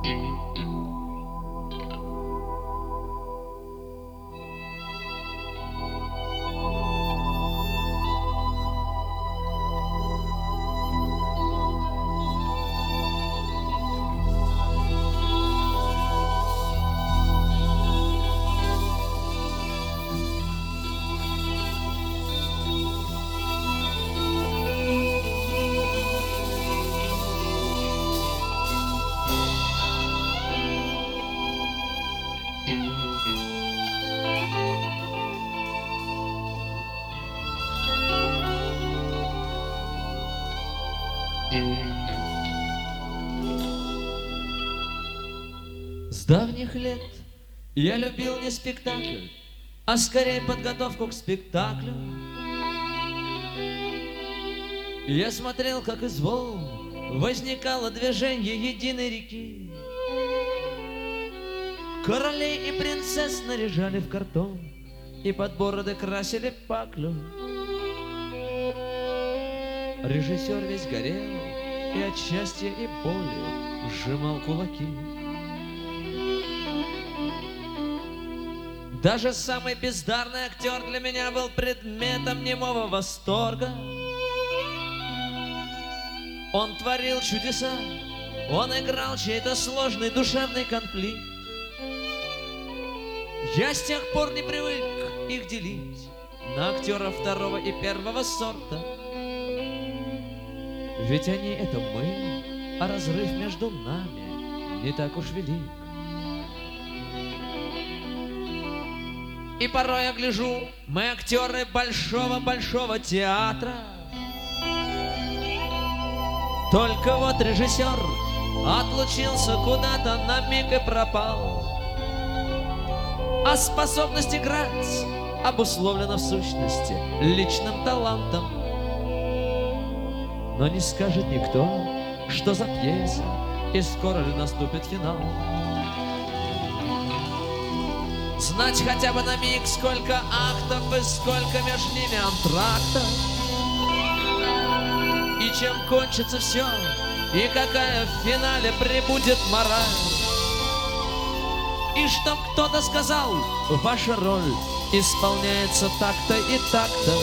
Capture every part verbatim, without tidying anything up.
С давних лет я любил не спектакль, а скорее подготовку к спектаклю. Я смотрел, как из волн возникало движение единой реки. Королей и принцесс наряжали в картон и под бороды красили паклю. Режиссер весь горел и от счастья и боли сжимал кулаки. Даже самый бездарный актер для меня был предметом немого восторга. Он творил чудеса, он играл чей-то сложный душевный конфликт. Я с тех пор не привык их делить на актеров второго и первого сорта. Ведь они — это мы, а разрыв между нами не так уж велик. И порой я гляжу, мы актеры большого-большого театра. Только вот режиссер отлучился куда-то на миг и пропал. А способность играть обусловлена в сущности личным талантом. Но не скажет никто, что за пьеса и скоро ли наступит финал. Знать хотя бы на миг, сколько актов и сколько между ними антрактов, и чем кончится все, и какая в финале прибудет мораль. И чтоб кто-то сказал, ваша роль исполняется так-то и так-то.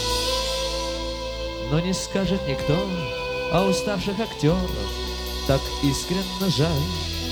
Но не скажет никто, а уставших актеров так искренне жаль.